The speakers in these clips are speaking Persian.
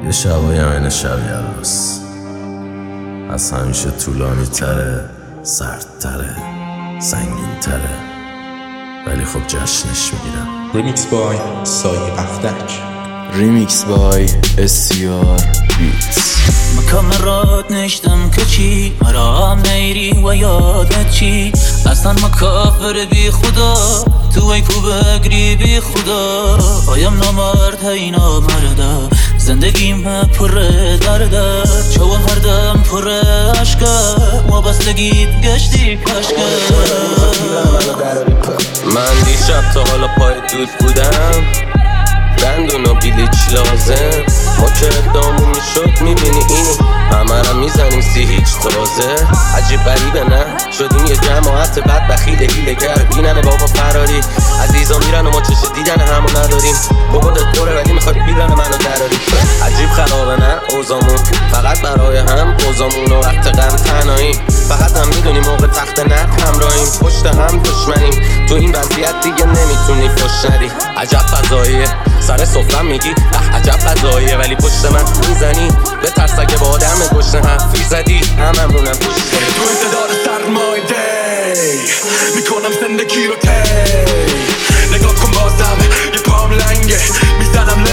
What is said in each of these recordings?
یه شبایی همینه شب یلوس از همیشه طولانی تره، سردتره، سنگین تره، ولی خب جشنش میگیرم. ریمیکس بای سایه افتک، ریمیکس بای SCR بیتس. مکامرات نشتم که چی مرام نیری و یادت چی اصلا مکافر بی خدا تو ای کو بگری بی خدا آیم نامرد هی نامرده زندگیم پر درده چون هر دم پر عشقه وابستگی گشتی کشکه من دیشب تا حالا پای دود بودم دندون و بیلیچ لازم ما که اقدامون میشد میبینی اینی همه را میزنیم سی هیچ تازه عجیب غریبه نه شدیم یه جماعت بد بخیل هیلگر بینن بابا فراری عزیزا میرن و ما چش دیدن همو نداریم بابادت دوره ولی میخواد بیدن منو دراری عجیب خرابه نه اوزامون فقط برای هم اوزامون و وقت غم تنهاییم فقط هم میدونیم موقع تخت نق همراهیم پشت هم دشمنیم تو این وضعیت دیگه نمیتونی فش ندی عجب فضاییه سر سفرم میگی عجب قضاییه ولی پشت من میزنی به ترس اگه با آدم گشنه حرفی زدی هممونم پشت تو انتظار سرمایده میکنم زندگی رو تی نگاه کن بازم یه پام لنگه میزنم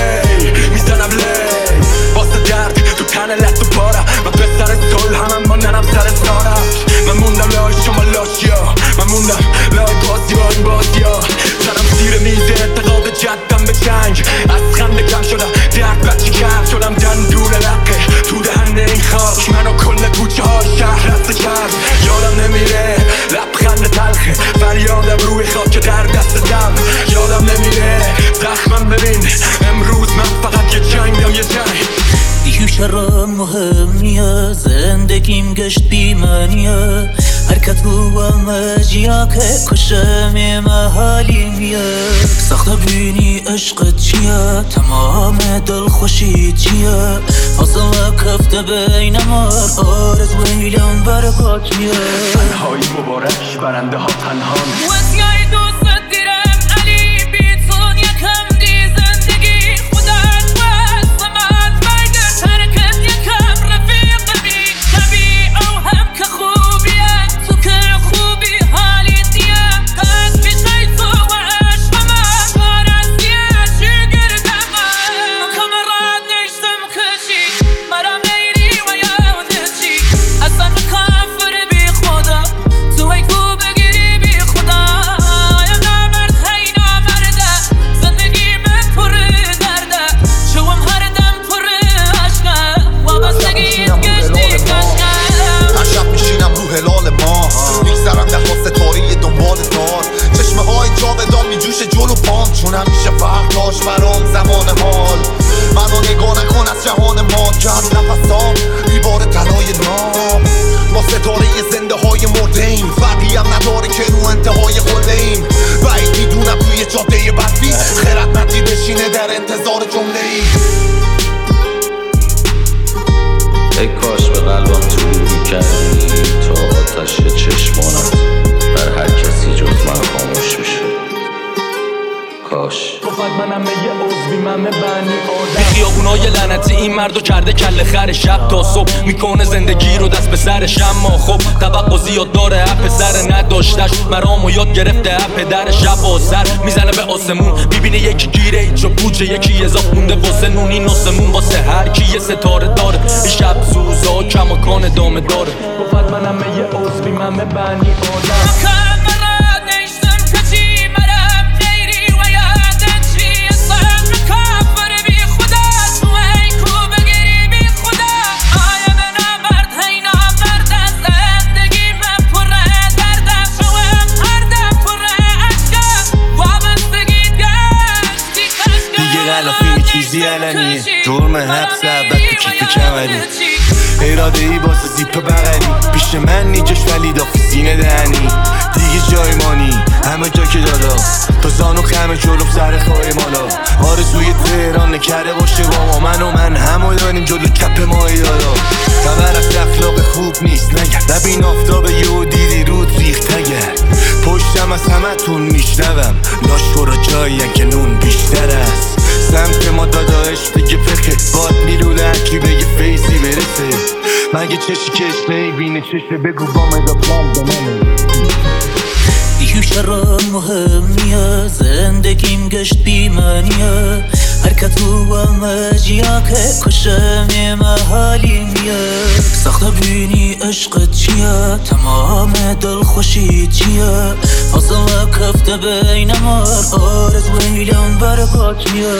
لی واسه درد تو تن لط و پاره من پسر سل همم ماندنم سر سارم من موندم لای شما لاشیا من موندم لای بازیا سرم زیر میز انتقاد جدم به جنگ از خنده کم شدم درد بچی کرد شدم دندون لقه تو دهنده این خاک منو کل کوچه ها شهر رسته کرد یادم نمیره لبخند تلخه فریادم روی خاک در دستم یادم نمیره زخمم ببین امروز من فقط یه جنگم یه جنگ دیوشرم مهم نیه زندگیم گشت بیمانیه حرکت رو مجیا که کشم محالیمیه سخت بینی عشق چیه تمام دل خوشی چیه فاصله کفته بین مار آرز ویلم برگات میه تنهایی مبارک برنده ها تنهان وسیعی دوست دیرم علی بیتون یکم دی زندگی خودت وست من بایدر ترکت یکم رفیق بی کبی او هم که خوبیه تو که خوبی حالی دیم پس بیشای تو و عشق من کارستیه چی گردم من کامرات نشتم کشی مرام نیری و یادت چی اصلا مکافر بی خدا تو ای کو بگیری بی خدا یا نامرد هی نامرده زندگی من پر درده شوم هر دم پر عشقه وابستگی گشتی کشکه هر شب میشینم رو هلال ماه میگذرم در ستاره دنبال تار چشمه های جاودان میجوشه جلو پام چون همیشه فرق داشت برام زمان حال منو نگاه نکن از جهان ما کم نفسام دیوار طلای نام ما ستاره زنده های مرده ایم فرقی هم نداره که رو انتهای قله ایم بعید میدونم توی جاده بدبی خردمندی بشینه در انتظار جمله ای ای کاش به قلبم توری کردی تا آتش چشمانت بر هر کسی جز من خاموش میشه کاش گفت منم یه عضوی من بنی آدم بی خیابونای لعنتی این مردو کرده کله خر شب تا صبح میکنه زندگی رو دست به سرش اما خب توقع زیاد داره اپ سر نداشتش مرامو یاد گرفته اپ در شب و سر میزنه به آسمون میبینه یکی گیره ایچ و پوچه یکی اضاف مونده واسه نون این آسمون واسه هر کی یه ستاره داره این شب سوزا کماکان ادامه داره گفت منم یه عضوی من بنی آدم چیزی علنیه جرم حبس عبد تو کیف کمری اراده ای باسه زیپ بغلی پیش من نیجاش ولی دافی سینه دهنی دیگه جای مانی همه جا که دادا تا زانو خمه جلوم سر خواهی مالا آرزوی تهران نکرده باشه با من همو داریم جلو کپ ماهی دادا خبر از اخلاق خوب نیست نگرد ببین آفتاب یه دیدی رود ریخت نگرد پشتم از همه تون میشنوم لاش برا جایی که نون بیشتر است سمت ما داداش دیگه پخه باد میلونه هرکی بگه فیسی برسه مگه چشی کش نیبینه چشه بگو با مگا پلان بمانه شران مهمیه زندگیم گشت بیمانیه حرکت و مجیا که کشم محالیمیه سخت بینی عشق چیه تمام دل خوشی چیه فاصله کفته بین ما آرز ویلم برگاتیه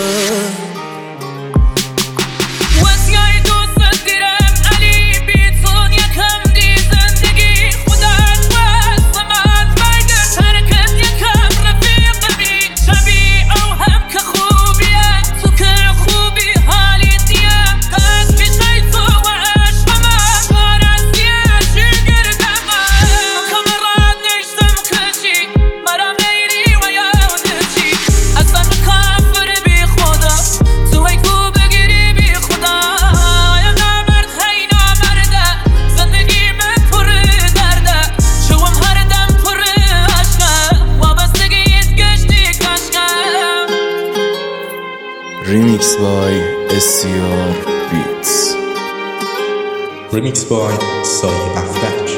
Remix by SCR Beats. Remix by سایه افتک.